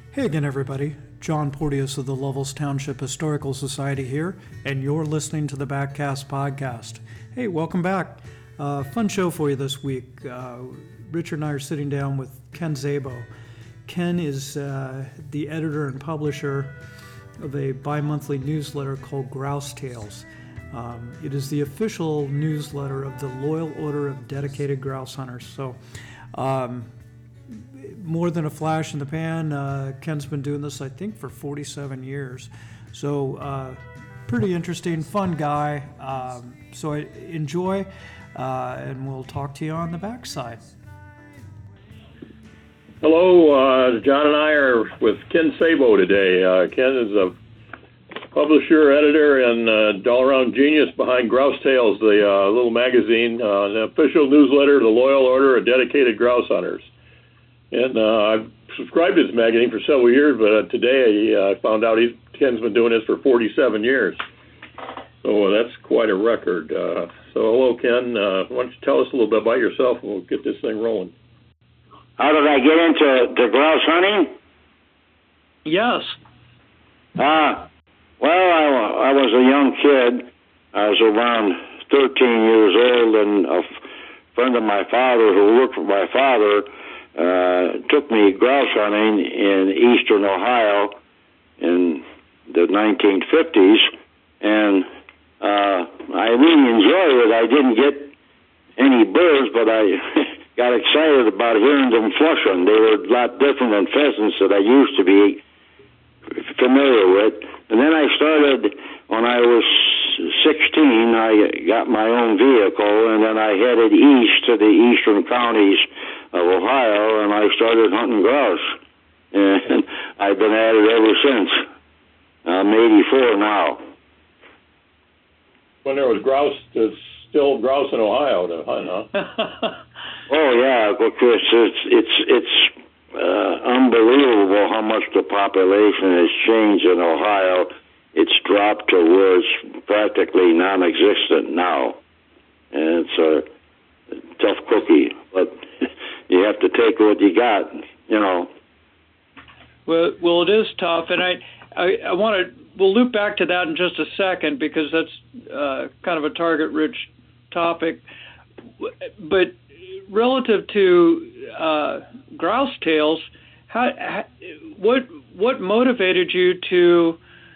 Hey again, everybody. John Porteous of the Lovells Township Historical Society here, and you're listening to the Backcast Podcast. Hey, welcome back. Fun show for you this week. Richard and I are sitting down with Ken Szabo. Ken is the editor and publisher of a bi-monthly newsletter called Grouse Tales. It is the official newsletter of the Loyal Order of Dedicated Grouse Hunters. So, more than a flash in the pan, Ken's been doing this, I think, for 47 years. So, pretty interesting, fun guy. So enjoy, and we'll talk to you on the backside. Hello, John and I are with Ken Szabo today. Ken is a publisher, editor, and all-around genius behind Grouse Tales, the little magazine, the official newsletter, the Loyal Order of Dedicated Grouse Hunters. And I've subscribed to this magazine for several years, but today I found out Ken's been doing this for 47 years. So that's quite a record. So hello, Ken. Why don't you tell us a little bit about yourself, and we'll get this thing rolling. How did I get into grouse hunting? Yes. Well, I was a young kid. I was around 13 years old, and a friend of my father who worked for my father took me grouse hunting in eastern Ohio in the 1950s, and I really enjoyed it. I didn't get any birds, but I got excited about hearing them flushing. They were a lot different than pheasants that I used to be familiar with. And then I started, when I was 16, I got my own vehicle, and then I headed east to the eastern counties of Ohio, and I started hunting grouse. And I've been at it ever since. I'm 84 now. When there was grouse, there's still grouse in Ohio to hunt, huh? Oh, yeah, because it's unbelievable how much the population has changed in Ohio. It's dropped to where it's practically non-existent now. And it's a tough cookie, but you have to take what you got, you know. Well, it is tough, and I want to. We'll loop back to that in just a second because that's kind of a target-rich topic. But relative to Grouse Tales, what motivated you to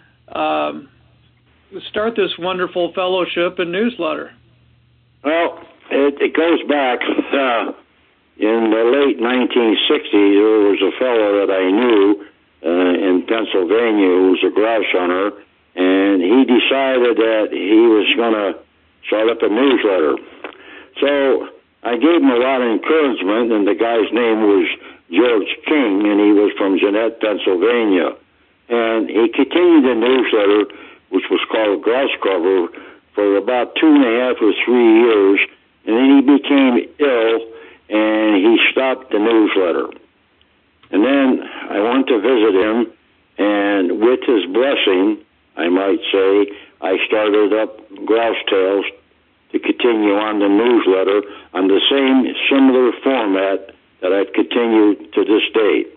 start this wonderful fellowship and newsletter? Well, it goes back in the late 1960s. There was a fellow that I knew in Pennsylvania who was a grouse hunter, and he decided that he was going to start up a newsletter. So I gave him a lot of encouragement, and the guy's name was George King, and he was from Jeanette, Pennsylvania. And he continued the newsletter, which was called Grouse Cover, for about 2.5 or 3 years, and then he became ill, and he stopped the newsletter. And then I went to visit him, and with his blessing, I might say, I started up Grouse Tales to continue on the newsletter on the same similar format that I've continued to this date.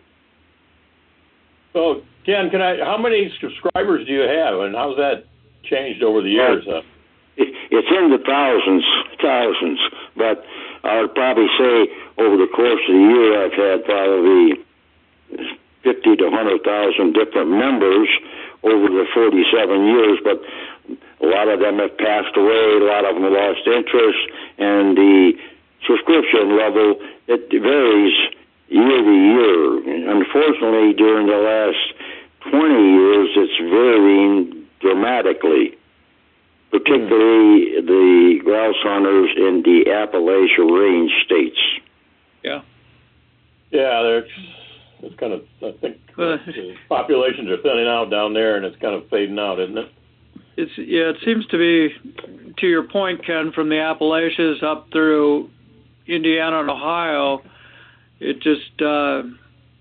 So, Ken, how many subscribers do you have, and how's that changed over the years? It's in the thousands, but I would probably say over the course of the year I've had probably 50 to 100,000 different members over the 47 years, but a lot of them have passed away, a lot of them lost interest, and the subscription level, it varies year to year. Unfortunately, during the last 20 years, it's varying dramatically, particularly the grouse hunters in the Appalachian Range states. Yeah. Yeah, it's kind of, I think, the populations are thinning out down there, and it's kind of fading out, isn't it? It seems to be, to your point, Ken, from the Appalachians up through Indiana and Ohio, it just, the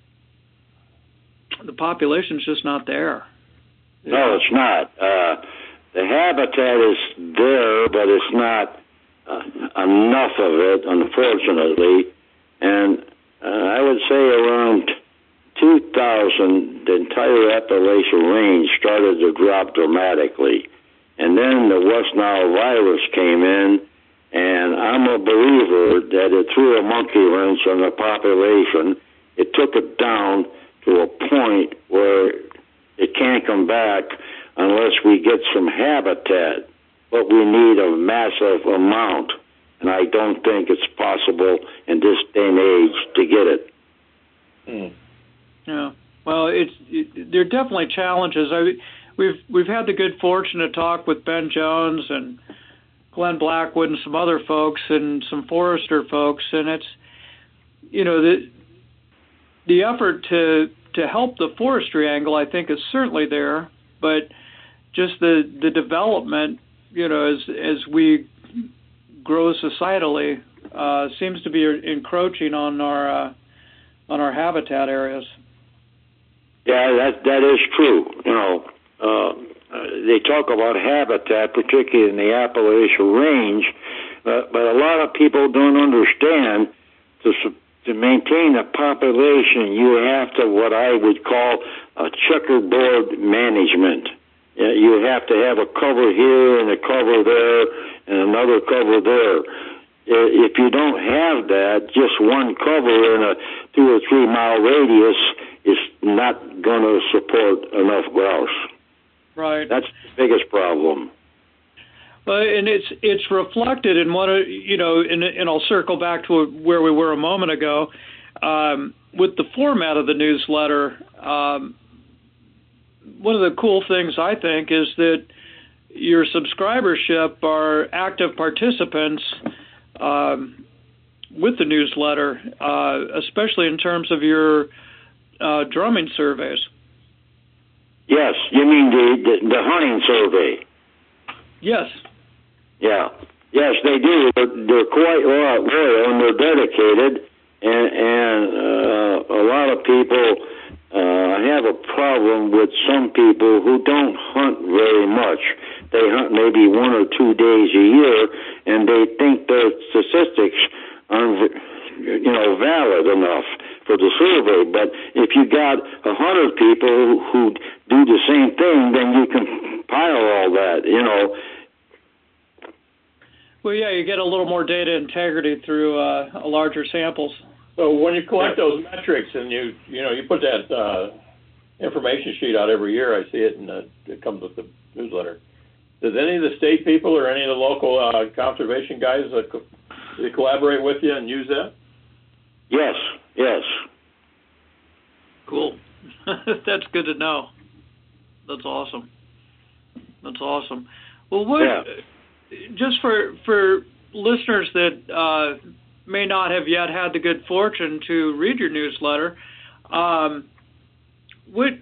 population's just not there. No, it's not. The habitat is there, but it's not enough of it, unfortunately. And I would say around 2 2000, the entire Appalachian range started to drop dramatically. And then the West Nile virus came in, and I'm a believer that it threw a monkey wrench on the population. It took it down to a point where it can't come back unless we get some habitat. But we need a massive amount, and I don't think it's possible in this day and age to get it. Yeah. Well, there are definitely challenges. We've had the good fortune to talk with Ben Jones and Glenn Blackwood and some other folks and some forester folks, and it's, you know, the effort to help the forestry angle, I think, is certainly there, but just the development, you know, as we grow societally, seems to be encroaching on our habitat areas. Yeah, that is true. You know, they talk about habitat, particularly in the Appalachian Range, but a lot of people don't understand to maintain a population, you have to what I would call a checkerboard management. You have to have a cover here and a cover there and another cover there. If you don't have that, just one cover in a 2 or 3 mile radius is not going to support enough grouse. Right. That's the biggest problem. Well, and it's reflected in what, you know, and I'll circle back to where we were a moment ago with the format of the newsletter. One of the cool things, I think, is that your subscribership are active participants with the newsletter, especially in terms of your drumming surveys. Yes, you mean the hunting survey? Yes. Yeah. Yes, they do. They're quite loyal and they're dedicated, and a lot of people have a problem with some people who don't hunt very much. They hunt maybe 1 or 2 days a year, and they think their statistics aren't, you know, valid enough for the survey. But if you got 100 people who do the same thing, then you can compile all that, you know. Well, yeah, you get a little more data integrity through a larger samples. So when you collect those metrics and you put that information sheet out every year, I see it, and it comes with the newsletter. Does any of the state people or any of the local conservation guys they collaborate with you and use that? Yes. Cool. That's good to know. That's awesome. Well, just for listeners that may not have yet had the good fortune to read your newsletter, what's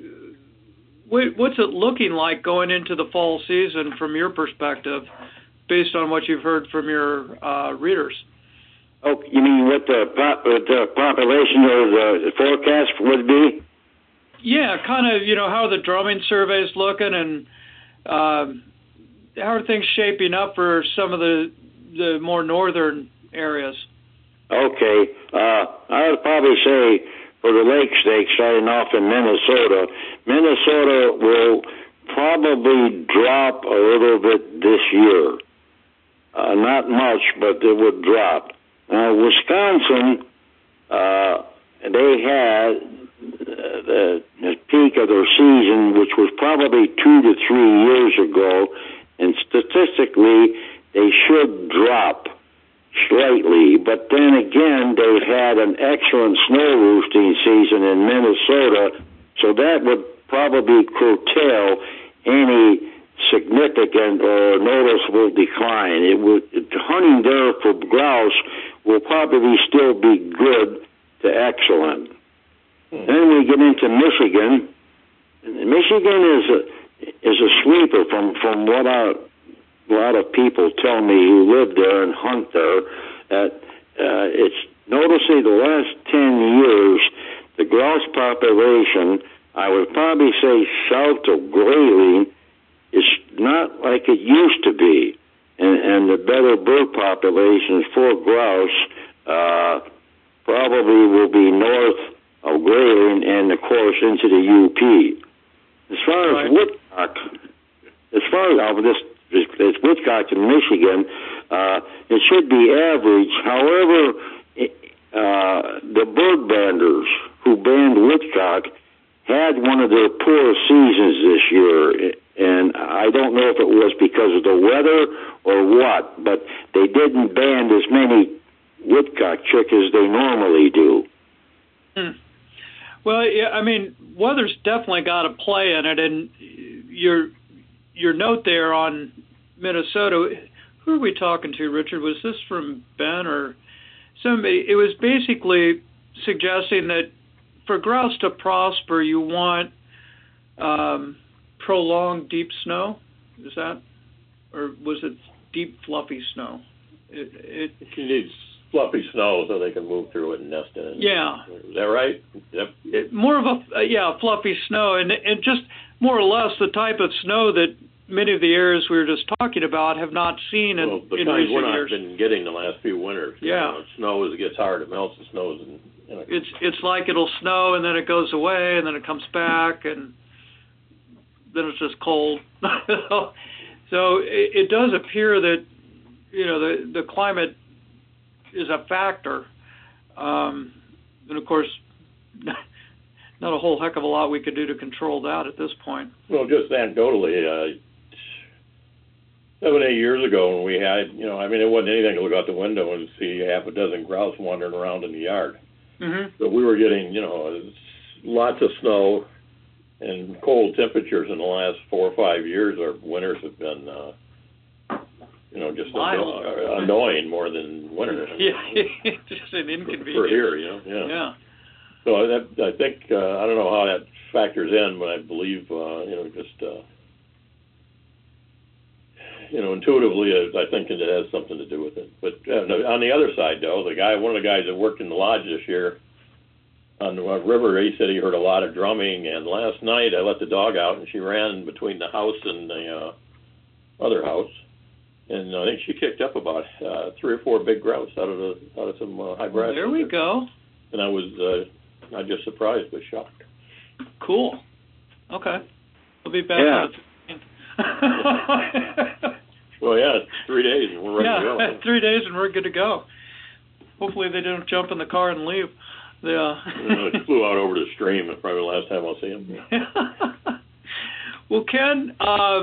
it looking like going into the fall season from your perspective, based on what you've heard from your readers? Oh, you mean what the population or the forecast would be? Yeah, kind of, how the drumming survey's looking, and how are things shaping up for some of the more northern areas? Okay. I would probably say for the lake stakes, starting off in Minnesota will probably drop a little bit this year. Not much, but it would drop. Wisconsin, they had the peak of their season, which was probably 2 to 3 years ago, and statistically, they should drop slightly. But then again, they've had an excellent snow roosting season in Minnesota, so that would probably curtail any significant or noticeable decline. Hunting there for grouse will probably still be good to excellent. Then we get into Michigan. Michigan is a sleeper from what a lot of people tell me who live there and hunt there. It's noticeably the last 10 years, the grouse population, I would probably say south of Grayling, is not like it used to be. And the better bird populations for grouse probably will be north of Grayling and, of course, into the UP. As far as woodcock, this woodcock in Michigan, it should be average. However, the bird banders who banned woodcock had one of their poorest seasons this year, and I don't know if it was because of the weather or what, but they didn't band as many woodcock chick as they normally do. Well, yeah, I mean, weather's definitely got a play in it, and your note there on Minnesota, who are we talking to, Richard? Was this from Ben or somebody? It was basically suggesting that for grouse to prosper, you want prolonged deep snow. Is that, or was it deep fluffy snow? It needs fluffy snow so they can move through it and nest in it. Yeah. Is that right? Yep. More of a fluffy snow, and just more or less the type of snow that many of the areas we were just talking about have not seen in recent years. We're not been getting the last few winters. Yeah. Snow as it gets hard, it melts the snows. And, It's like it'll snow and then it goes away and then it comes back and then it's just cold. So it does appear that, the climate is a factor. And of course, not a whole heck of a lot we could do to control that at this point. Well, just anecdotally, 7-8 years ago when we had, it wasn't anything to look out the window and see half a dozen grouse wandering around in the yard. Mm-hmm. But we were getting, lots of snow and cold temperatures in the last 4 or 5 years. Our winters have been, just annoying more than winter. Yeah, just an inconvenience. For here, Yeah. So I think, I don't know how that factors in, but I believe, intuitively, I think it has something to do with it. But on the other side, though, one of the guys that worked in the lodge this year on the river, he said he heard a lot of drumming. And last night, I let the dog out, and she ran between the house and the other house, and I think she kicked up about 3 or 4 big grouse out of some high grass. There we go. And I was not just surprised, but shocked. Cool. Okay, we'll be back. Yeah. Well, yeah, it's 3 days and we're ready to go. 3 days and we're good to go. Hopefully they don't jump in the car and leave. It flew out over the stream. That's probably the last time I'll see him. Well, Ken,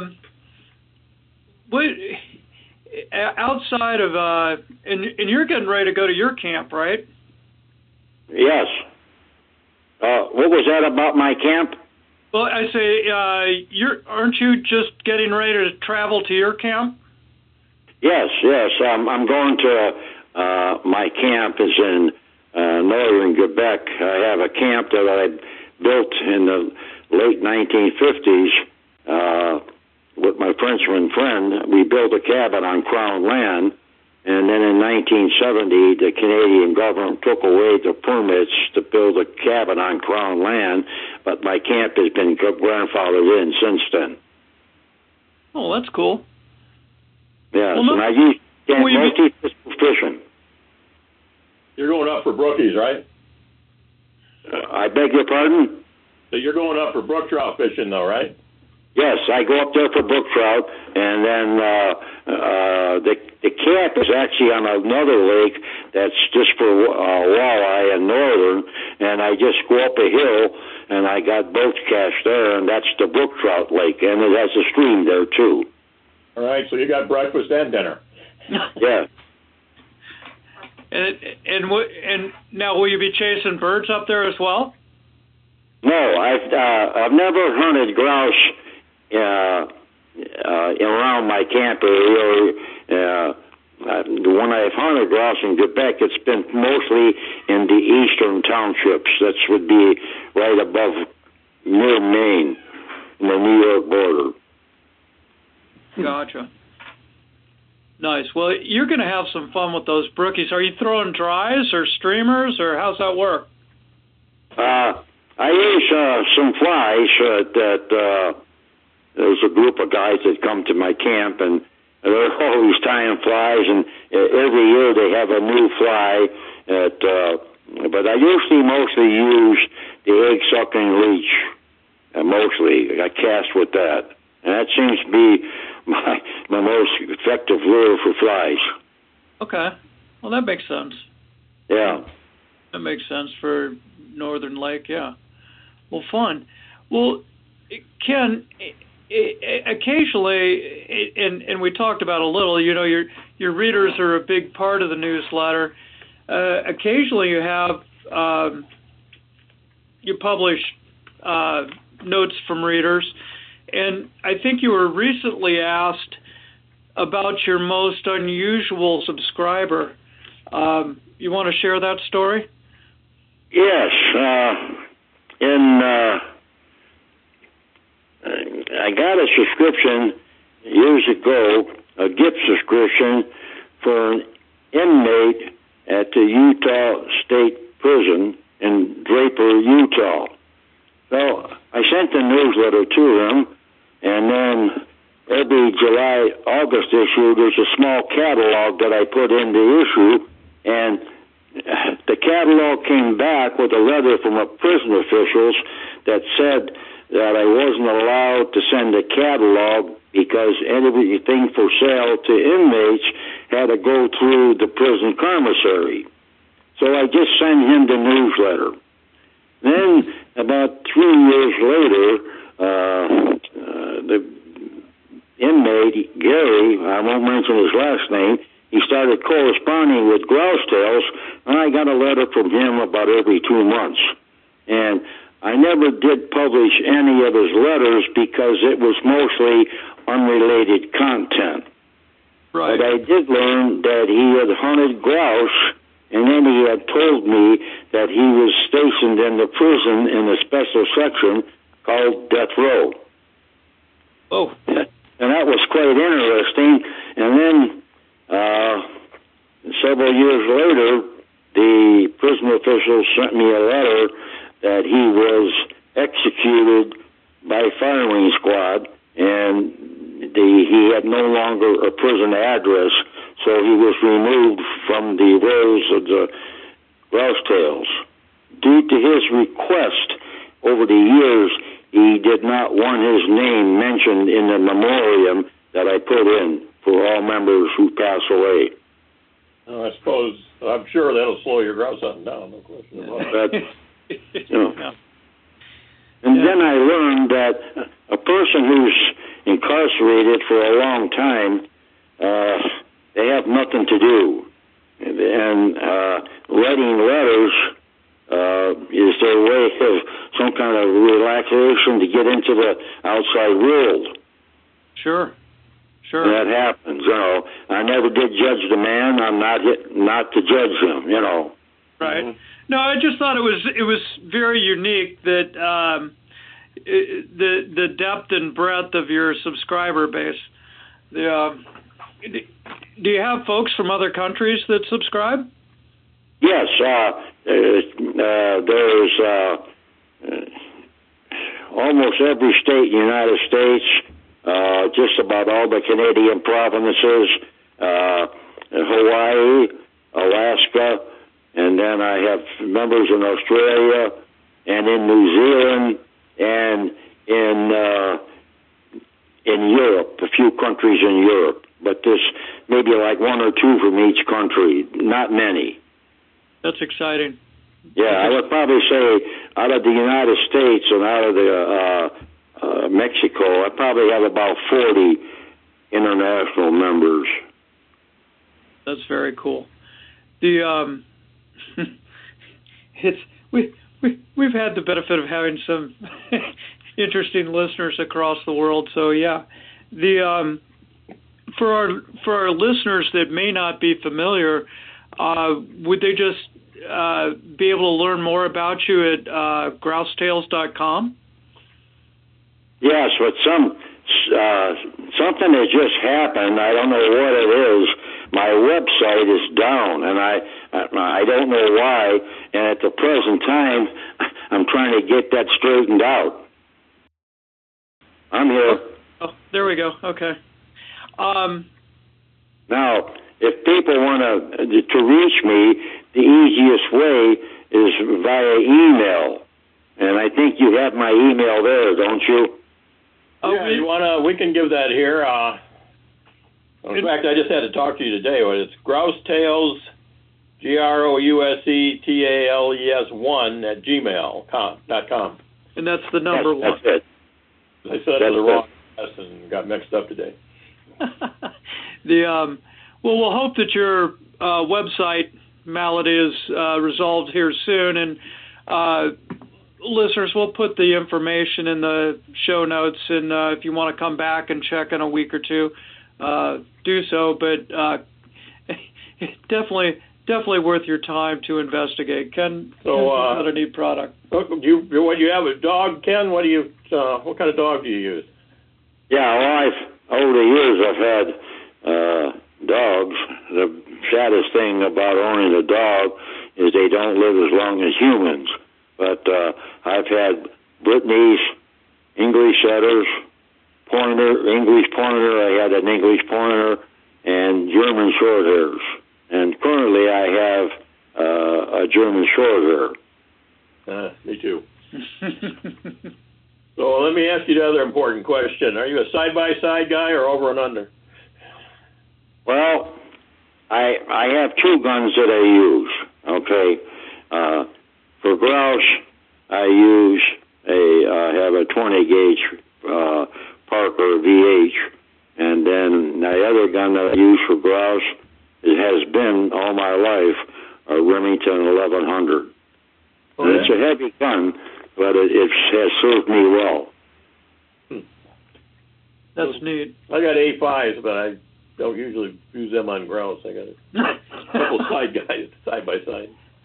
outside of, and you're getting ready to go to your camp, right? Yes. What was that about my camp? Well, I say, aren't you just getting ready to travel to your camp? Yes. I'm going to, my camp is in northern Quebec. I have a camp that I built in the late 1950s with my Frenchman friend. We built a cabin on Crown land, and then in 1970, the Canadian government took away the permits to build a cabin on Crown land, but my camp has been grandfathered in since then. Oh, that's cool. Yes, and I use mostly for fishing. You're going up for brookies, right? I beg your pardon? So you're going up for brook trout fishing, though, right? Yes, I go up there for brook trout, and then the camp is actually on another lake that's just for walleye and northern, and I just go up a hill, and I got boats cast there, and that's the brook trout lake, and it has a stream there, too. All right, so you got breakfast and dinner. Yeah. And now, will you be chasing birds up there as well? No, I've never hunted grouse around my camp area. The one I've hunted grouse in Quebec, it's been mostly in the eastern townships. That would be right above near Maine, in the New York border. Gotcha. Nice. Well, you're going to have some fun with those brookies. Are you throwing dries or streamers, or how's that work? I use some flies that there's a group of guys that come to my camp, and they're always tying flies, and every year they have a new fly that But I usually mostly use the egg-sucking leech. Mostly, I cast with that. And that seems to be my most effective lure for flies. Okay. Well, that makes sense. Yeah. That makes sense for Northern Lake, yeah. Well, fun. Well, Ken, occasionally, and we talked about a little, you know, your readers are a big part of the newsletter. Occasionally you have, you publish notes from readers, and I think you were recently asked about your most unusual subscriber. You want to share that story? Yes. I got a subscription years ago, a gift subscription for an inmate at the Utah State Prison in Draper, Utah. So I sent the newsletter to him, and then every July, August issue, there's a small catalog that I put in the issue, and the catalog came back with a letter from a prison officials that said that I wasn't allowed to send a catalog because anything for sale to inmates had to go through the prison commissary. So I just sent him the newsletter. Then, about 3 years later, the inmate, Gary, I won't mention his last name, he started corresponding with Grousetails, and I got a letter from him about every 2 months. And I never did publish any of his letters because it was mostly unrelated content. Right. But I did learn that he had hunted grouse, and then he had told me that he was stationed in the prison in a special section called Death Row. Oh. And that was quite interesting. And then several years later, the prison officials sent me a letter that he was executed by firing squad, and he had no longer a prison address, so he was removed from the rolls of the Grousetails. Due to his request over the years, he did not want his name mentioned in the memoriam that I put in for all members who pass away. I suppose, I'm sure that'll slow your grouse hunting down, no question about it. You know. Yeah. And then I learned that a person who's incarcerated for a long time, they have nothing to do. And writing letters is their way of some kind of relaxation to get into the outside world. Sure. Sure. And that happens, you know. I never did judge the man. I'm not to judge him, you know. Right. Mm-hmm. No, I just thought it was very unique that the depth and breadth of your subscriber base. Do you have folks from other countries that subscribe? Yes, there's almost every state in the United States, just about all the Canadian provinces, Hawaii, Alaska, and then I have members in Australia and in New Zealand and in Europe, a few countries in Europe. But there's maybe like 1 or 2 from each country, not many. That's exciting. Yeah, I would probably say out of the United States and out of the Mexico, I probably have about 40 international members. That's very cool. The we've had the benefit of having some interesting listeners across the world. So yeah, the for our listeners that may not be familiar, would they just be able to learn more about you at grousetails.com? Yes, but something has just happened. I don't know what it is. My website is down, and I don't know why. And at the present time, I'm trying to get that straightened out. I'm here. Oh, there we go. Okay. Now, if people want to reach me, the easiest way is via email. And I think you have my email there, don't you? Yeah, we can give that here. In fact, I just had to talk to you today. It's Grousetails, GROUSETALES1 @gmail.com. And that's the number one. That's it. I said it was the wrong address and got mixed up today. We'll hope that your website malady is resolved here soon, and listeners, we'll put the information in the show notes, and if you want to come back and check in a week or two, do so. But definitely worth your time to investigate. Ken, so not a neat product. What you have a dog, Ken? What kind of dog do you use? Yeah, well, over the years I've had dogs. The saddest thing about owning a dog is they don't live as long as humans. But I've had Brittany's, English setters, English pointer. I had an English pointer, and German shorthairs. And currently I have a German shorthair. Me too. So let me ask you the other important question. Are you a side-by-side guy or over and under? Well, I have two guns that I use, okay? For grouse, I have a 20-gauge Parker VH, and then the other gun that I use for grouse, it has been all my life, a Remington 1100. Oh, and it's a heavy gun, but it has served me well. That's neat. I got A5s, but I don't usually use them on grouse. I got a couple side by side.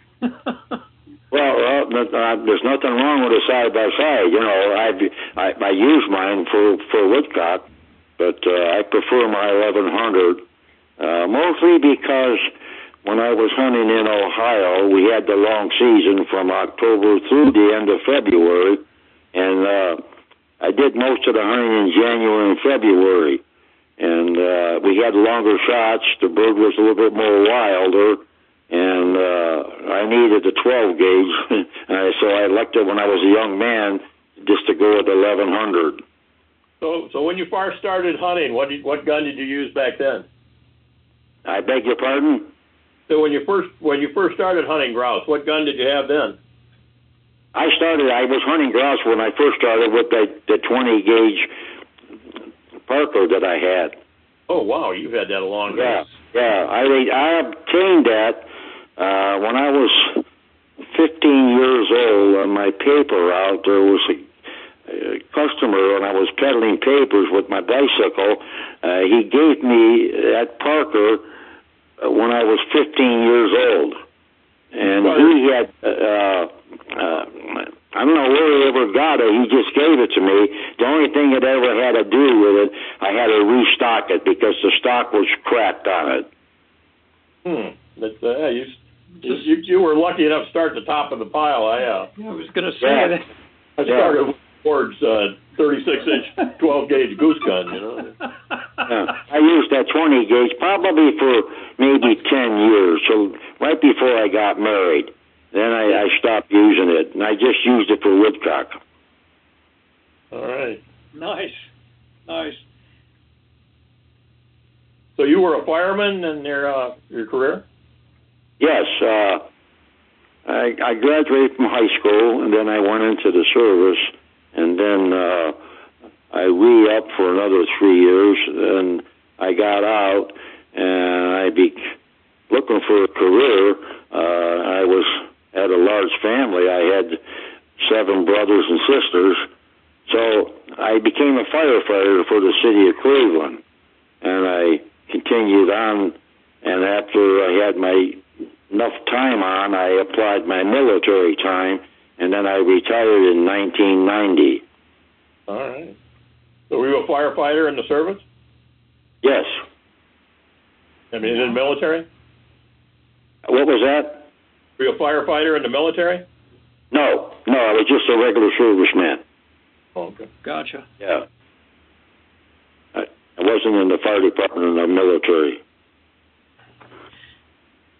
Well, there's nothing wrong with a side by side. You know, I use mine for woodcock, but I prefer my 1100 mostly because when I was hunting in Ohio, we had the long season from October through the end of February, and I did most of the hunting in January and February, and we had longer shots. The bird was a little bit more wilder, and I needed the 12 gauge, so I elected when I was a young man just to go with the 1100. So when you first started hunting, what gun did you use back then? I beg your pardon? So when you first started hunting grouse, what gun did you have then? I was hunting grouse when I first started with the 20 gauge Parker that I had. Oh wow, you've had that a long time. Yeah. I obtained that when I was 15 years old. On my paper route, there was a customer, and I was peddling papers with my bicycle. He gave me that Parker when I was 15 years old, and he had I don't know where he ever got it. He just gave it to me. The only thing it ever had to do with it, I had to restock it because the stock was cracked on it. But you were lucky enough to start at the top of the pile. I was going to say that. I started with Ford's 36-inch 12-gauge goose gun, you know. I used that 20 gauge probably for maybe 10 years, so right before I got married. Then I stopped using it, and I just used it for woodcock. All right. Nice. So you were a fireman in your career? Yes. I graduated from high school, and then I went into the service, and then I re-upped for another 3 years, and I got out, and I looking for a career. I had a large family. I had 7 brothers and sisters, so I became a firefighter for the city of Cleveland, and I continued on, and after I had enough time on, I applied my military time, and then I retired in 1990. All right. So were you a firefighter in the service? Yes. I mean, in the military? What was that? Were you a firefighter in the military? No, I was just a regular serviceman. Oh, okay. Gotcha. Yeah. I wasn't in the fire department in the military.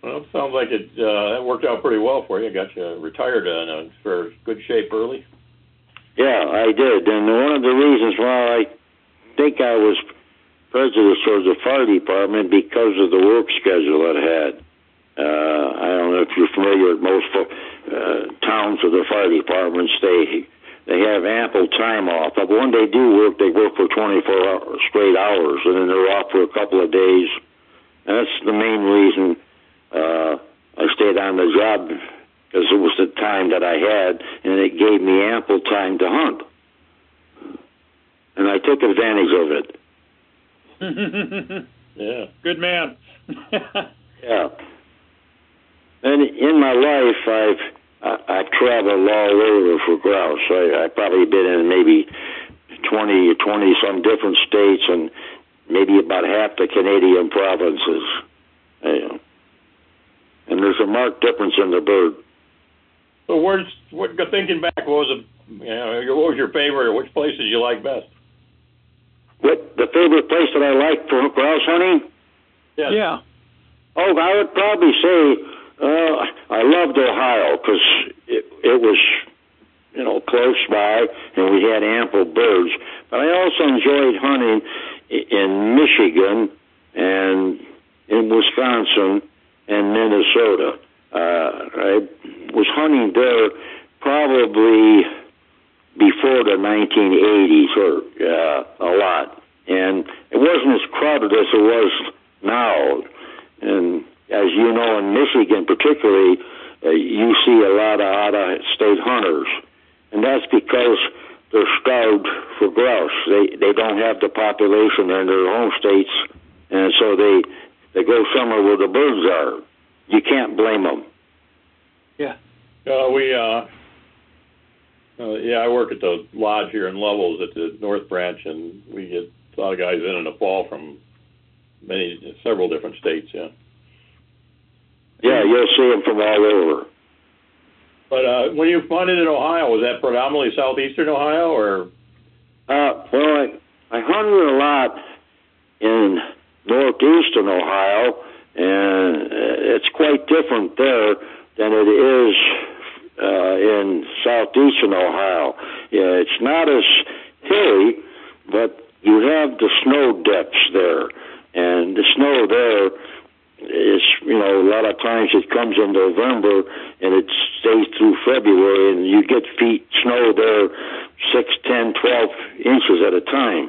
Well, it sounds like it worked out pretty well for you. Got you retired in a for good shape early. Yeah, I did. And one of the reasons why I think I was prejudiced towards the fire department because of the work schedule it had. I don't know if you're familiar with most towns of the fire departments. They have ample time off. But when they do work, they work for 24 straight hours, and then they're off for a couple of days. And that's the main reason I stayed on the job, because it was the time that I had, and it gave me ample time to hunt. And I took advantage of it. Yeah, good man. Yeah. And in my life, I've traveled all over for grouse. I've probably been in maybe 20 some different states, and maybe about half the Canadian provinces. And there's a marked difference in the bird. So thinking back, what was your favorite, or which places you like best? What, the favorite place that I like for grouse hunting? Yes. Yeah. Oh, I would probably say I loved Ohio, because it was, close by, and we had ample birds. But I also enjoyed hunting in Michigan and in Wisconsin and Minnesota. I was hunting there probably before the 1980s, or a lot. And it wasn't as crowded as it was now. And as you know, in Michigan particularly, you see a lot of out-of-state hunters. And that's because they're starved for grouse. They don't have the population in their home states, and so they go somewhere where the birds are. You can't blame them. Yeah. I work at the lodge here in Levels at the North Branch, and we get a lot of guys in the fall from several different states. Yeah. Yeah, you'll see them from all over. But when you hunted in Ohio, was that predominantly southeastern Ohio, or? Well, I hunted a lot in northeastern Ohio, and it's quite different there than it is in southeastern Ohio. Yeah, it's not as hilly, but you have the snow depths there, and the snow there is, a lot of times it comes in November and it stays through February, and you get snow there 6, 10, 12 inches at a time.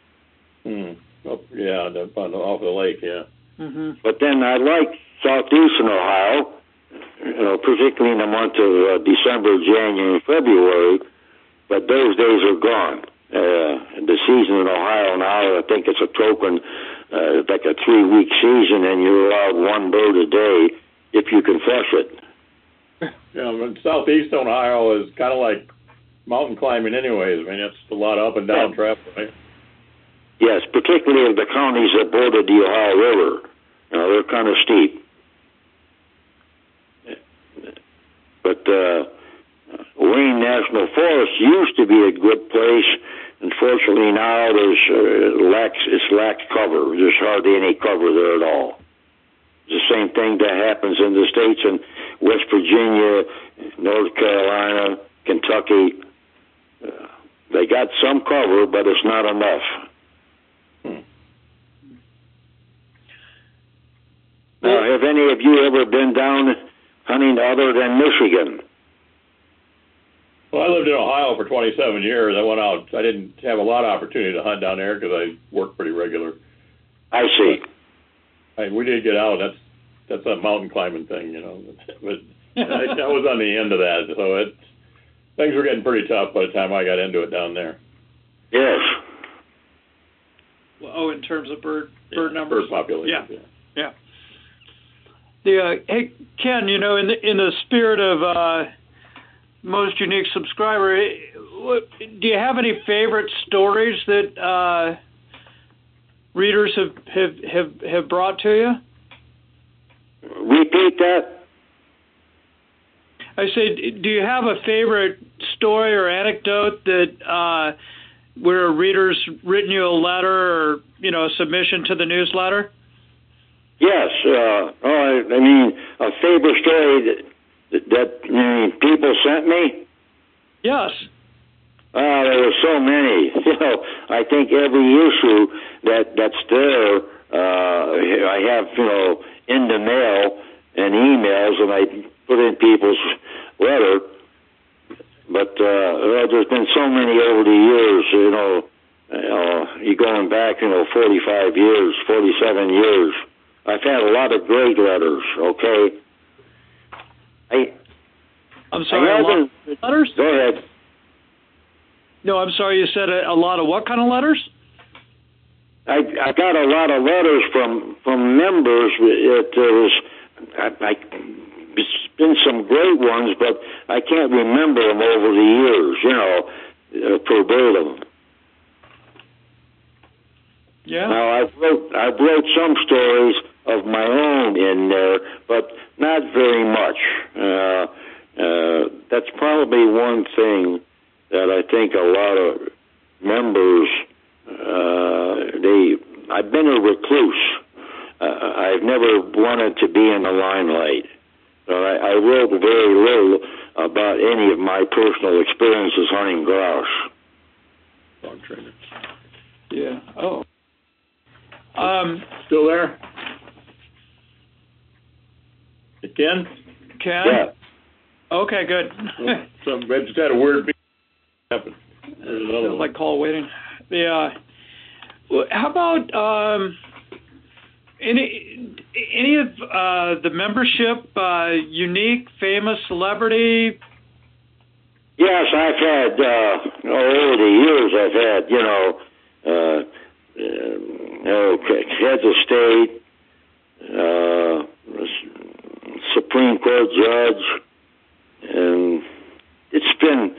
Off the lake, yeah. Mm-hmm. But then I like southeastern Ohio, particularly in the month of December, January, and February, but those days are gone. The season in Ohio now, I think it's a token, like a 3-week season, and you're allowed one bird a day if you can flush it. Yeah, southeast Ohio is kind of like mountain climbing anyways. I mean, it's a lot of up and down travel, right? Yes, particularly in the counties that border the Ohio River. They're kind of steep. But Wayne National Forest used to be a good place. Unfortunately, now it's lacks cover. There's hardly any cover there at all. It's the same thing that happens in the states in West Virginia, North Carolina, Kentucky. They got some cover, but it's not enough. Now, have any of you ever been down hunting other than Michigan? Well, I lived in Ohio for 27 years. I went out. I didn't have a lot of opportunity to hunt down there because I worked pretty regular. I see. We did get out. That's a mountain climbing thing, But I was on the end of that, so things were getting pretty tough by the time I got into it down there. Yes. Oh, in terms of bird numbers? Bird population. Yeah. Hey, Ken, in the spirit of most unique subscriber, do you have any favorite stories that readers have brought to you? Repeat that. I say, do you have a favorite story or anecdote that where a reader's written you a letter or a submission to the newsletter? Yes. I mean, a favorite story that people sent me? Yes. There were so many. I think every issue that's there, I have, in the mail and emails, and I put in people's letter. But there's been so many over the years, you're going back, 45 years, 47 years. I've had a lot of great letters, okay? I'm sorry, a lot of letters? Go ahead. No, I'm sorry, you said a lot of what kind of letters? I got a lot of letters from members. It's been some great ones, but I can't remember them over the years, verbatim. Yeah. Now, I wrote some stories of my own in there, but not very much. That's probably one thing that I think a lot of members, I've been a recluse. I've never wanted to be in the limelight. I wrote very little about any of my personal experiences hunting grouse. Dog trainer. Yeah. Oh. Still there? Ken? Ken? Yeah. Okay, good. I just had a weird happen. There's another Sounds one. like call waiting. Yeah. How about any of the membership, unique, famous celebrity? Yes, I've had, over the years, I've had, heads of state, Supreme Court judge, and it's been,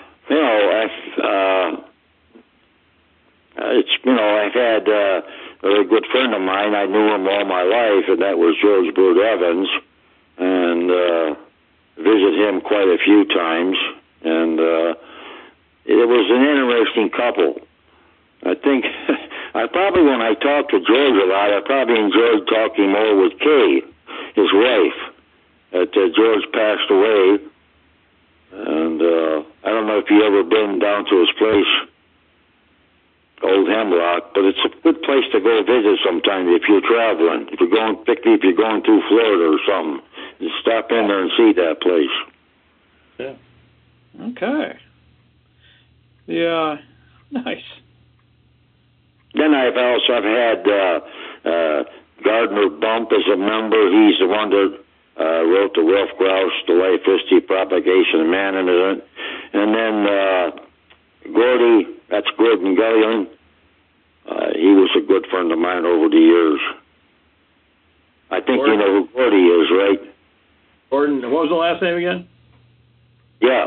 I've had a very good friend of mine. I knew him all my life, and that was George Bird Evans, and visited him quite a few times, and it was an interesting couple. I think when I talked to George a lot, I probably enjoyed talking more with Kay, his wife. George passed away, and I don't know if you ever been down to his place, Old Hemlock, but it's a good place to go visit sometime if you're traveling. Particularly if you're going through Florida or something, you stop in there and see that place. Yeah. Okay. Yeah. Nice. Then I've had Gardner Bump as a member. He's the one that wrote the Rough Grouse, the Life History, Propagation, and Management. And then Gordy, that's Gordon Gullion. He was a good friend of mine over the years. I think Gordon. you know who Gordy is, right? Gordon, what was the last name again? Yeah.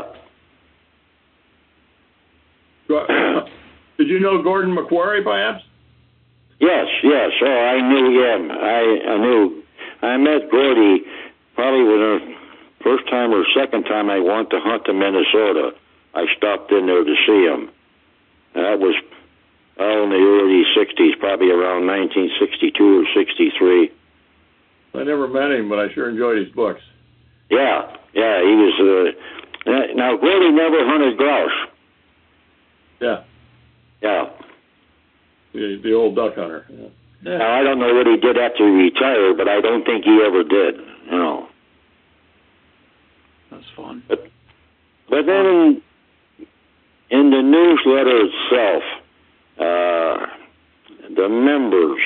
Did you know Gordon McQuarrie, perhaps? Yes. Oh, I knew him. I met Gordy probably when the first time or second time I went to hunt in Minnesota. I stopped in there to see him. That was in the early 60s, probably around 1962 or 63. I never met him, but I sure enjoyed his books. Yeah, he was... now, Gordy never hunted grouse. Yeah. Yeah. The old duck hunter. Yeah. Now, I don't know what he did after he retired, but I don't think he ever did, That's fun. But then in the newsletter itself, the members,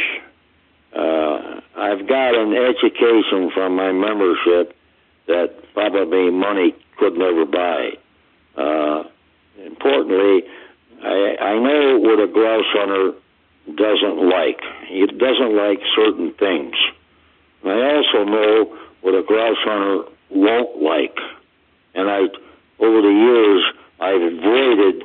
I've got an education from my membership that probably money could never buy. Importantly, I know what a grouse hunter doesn't like. He doesn't like certain things. And I also know what a grouse hunter won't like. And over the years, I've avoided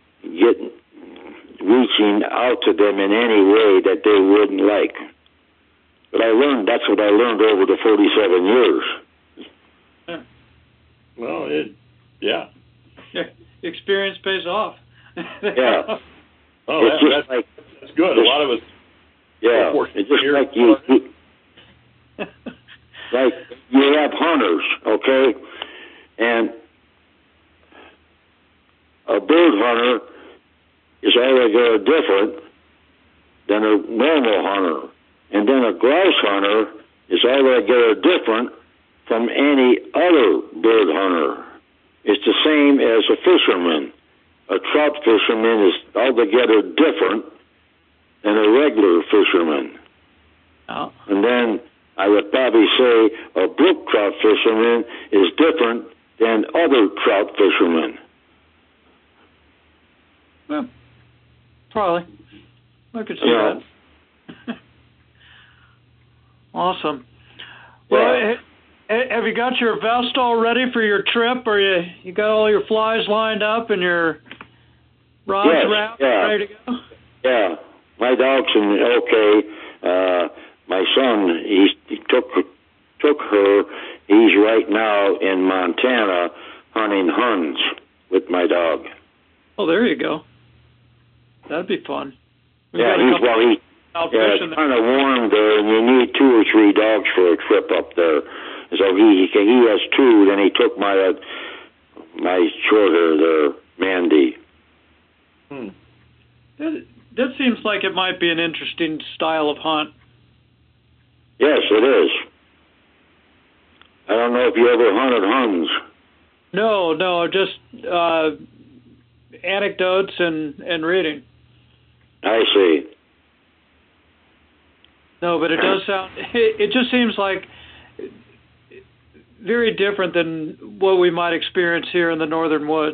reaching out to them in any way that they wouldn't like. But that's what I learned over the 47 years. Yeah. Well, yeah. Experience pays off. Yeah. Oh, it's just like, that's good. A lot of us. Yeah. It's just like Like you have hunters, okay, and a bird hunter is altogether different than a normal hunter, and then a grouse hunter is altogether different from any other bird hunter. It's the same as a fisherman. A trout fisherman is altogether different than a regular fisherman. Oh. And then I would probably say a brook trout fisherman is different than other trout fishermen. Well, probably. I could see Yeah. that. Awesome. Well, have you got your vest all ready for your trip? Or you got all your flies lined up and your rods wrapped, ready to go? Yeah. My dog's okay. My son, he took her. He's right now in Montana hunting huns with my dog. Oh, there you go. That'd be fun. It's kind of warm there, and you need 2 or 3 dogs for a trip up there. So he has 2. Then he took my shorter there, Mandy. That seems like it might be an interesting style of hunt. Yes, it is. I don't know if you ever hunted huns. No, just anecdotes and reading. I see. No, but it does sound. It just seems like very different than what we might experience here in the northern woods.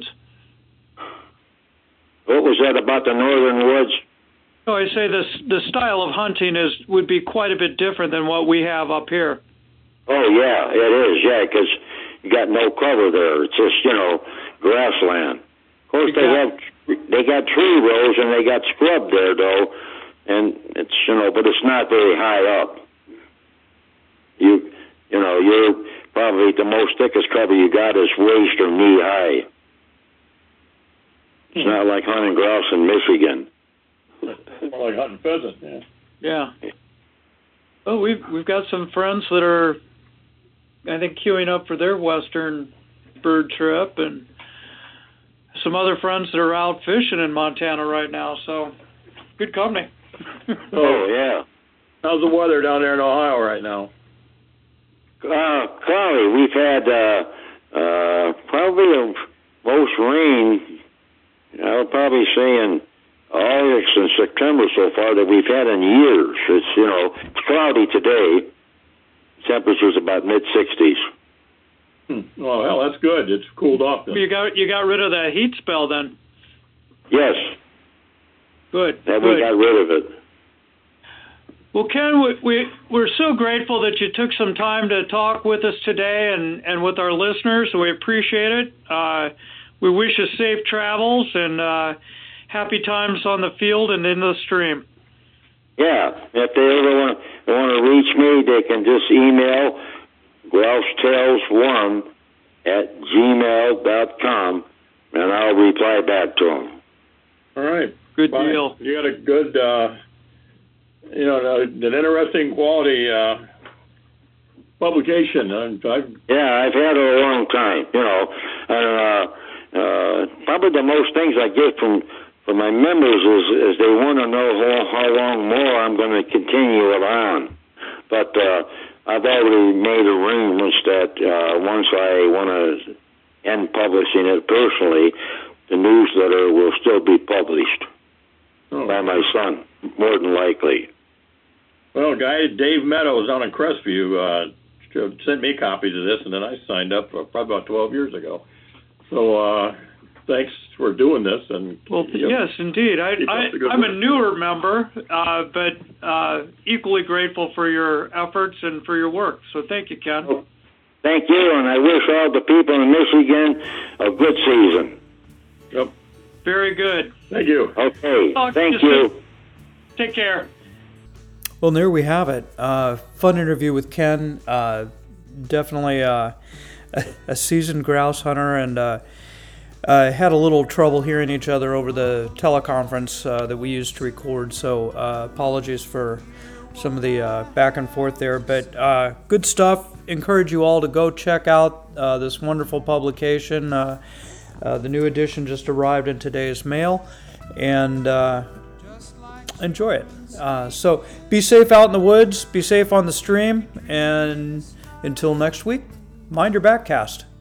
What was that about the northern woods? Oh, I say the style of hunting would be quite a bit different than what we have up here. Oh yeah, it is. Yeah, because you got no cover there. It's just grassland. Of course, they got tree rows and they got scrub there though, and it's but it's not very high up. You're probably the most thickest cover you got is waist or knee high. It's not like hunting grouse in Michigan. More like hunting pheasant. Yeah. Oh, we've got some friends that are, I think, queuing up for their western bird trip, and some other friends that are out fishing in Montana right now. So, good company. Oh yeah. How's the weather down there in Ohio right now? Cloudy. We've had probably the most rain. I'll probably say in August and September so far that we've had in years. It's cloudy today. Temperature's about mid-60s. Oh, hell, that's good. It's cooled off then. You got rid of that heat spell then? Yes. Good. We got rid of it. Well, Ken, we're so grateful that you took some time to talk with us today and with our listeners. We appreciate it. We wish you safe travels and happy times on the field and in the stream. Yeah. If they ever want to reach me, they can just email grousetails1@gmail.com, and I'll reply back to them. All right. Good deal. You got a good, an interesting quality publication. I've had it a long time, probably the most things I get from my members is they want to know how long more I'm going to continue it on. But I've already made arrangements that once I want to end publishing it personally, the newsletter will still be published by my son, more than likely. Well, guy Dave Meadows out in Crestview sent me copies of this, and then I signed up probably about 12 years ago. So thanks for doing this. And yes, indeed. I'm a newer member, but equally grateful for your efforts and for your work. So thank you, Ken. Well, thank you, and I wish all the people in Michigan a good season. Yep. Very good. Thank you. Okay. Thank you. Take care. Well, there we have it. Fun interview with Ken. Definitely a seasoned grouse hunter, and had a little trouble hearing each other over the teleconference that we used to record. So apologies for some of the back and forth there. But good stuff. Encourage you all to go check out this wonderful publication. The new edition just arrived in today's mail, and enjoy it. So be safe out in the woods, be safe on the stream, and until next week, mind your backcast.